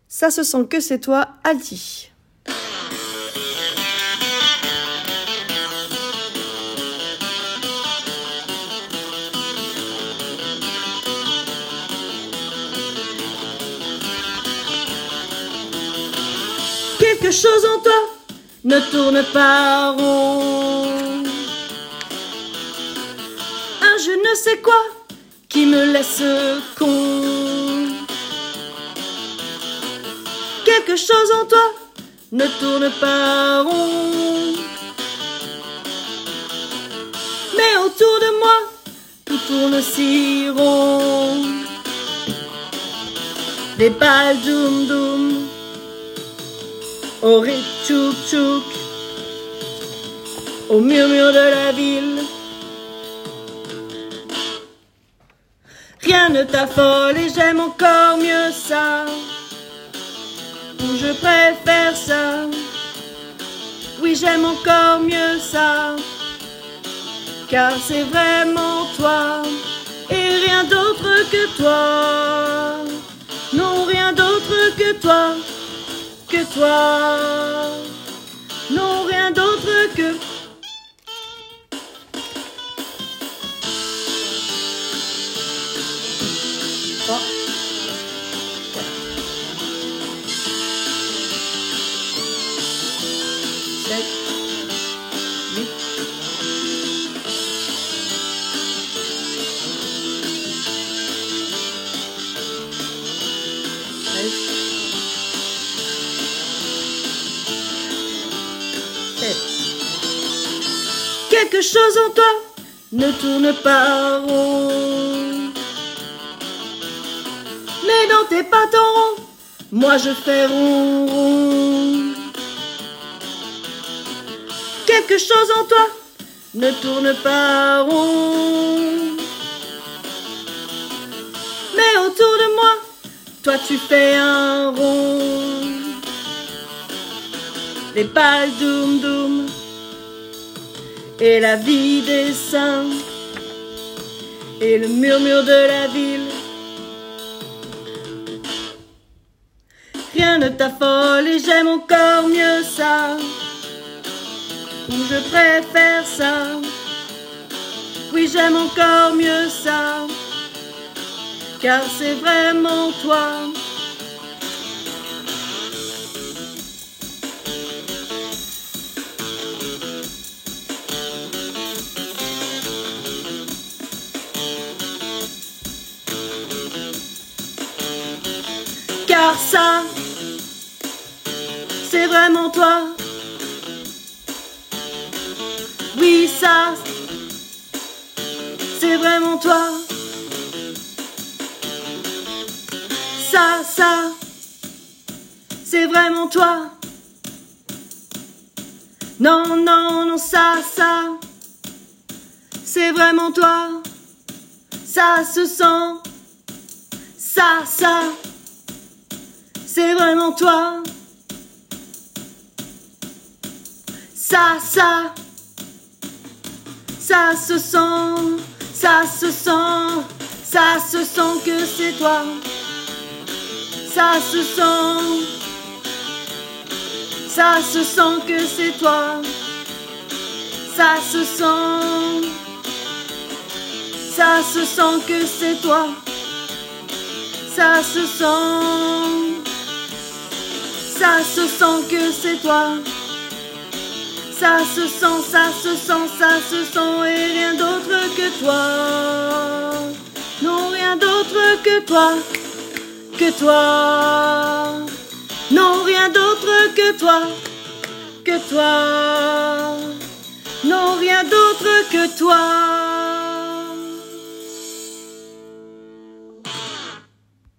Ça se sent que c'est toi, Alti. Quelque chose en toi ne tourne pas rond. Un je ne sais quoi qui me laisse con. Quelque chose en toi ne tourne pas rond. Mais autour de moi, tout tourne si rond. Des balles doum doum, au rit tchouk tchouk, au murmure de la ville. Rien ne t'affole et j'aime encore mieux ça. Ou je préfère ça. Oui, j'aime encore mieux ça. Car c'est vraiment toi et rien d'autre que toi. Non, rien d'autre que toi. Que toi. Non, rien d'autre que... Oh. 7, 8. Quelque chose en toi ne tourne pas rond. Mais dans tes pattes en rond, moi je fais rond rond. Quelque chose en toi ne tourne pas rond. Mais autour de moi, toi tu fais un rond. Les balles doum doum et la vie des saints et le murmure de la ville. Rien ne t'affole et j'aime encore mieux ça. Ou je préfère ça. Oui, j'aime encore mieux ça. Car c'est vraiment toi. Car ça, c'est vraiment toi. Oui, ça, c'est vraiment toi. Ça, c'est vraiment toi. Non, non, non, ça, c'est vraiment toi. Ça se sent. Ça, c'est vraiment toi. Ça se sent, ça se sent, ça se sent que c'est toi. Ça se sent que c'est toi. Ça se sent que c'est toi. Ça se sent que c'est toi. Ça se sent et rien d'autre que toi. Non, rien d'autre que toi. Que toi. Non, rien d'autre que toi. Que toi. Non, rien d'autre que toi.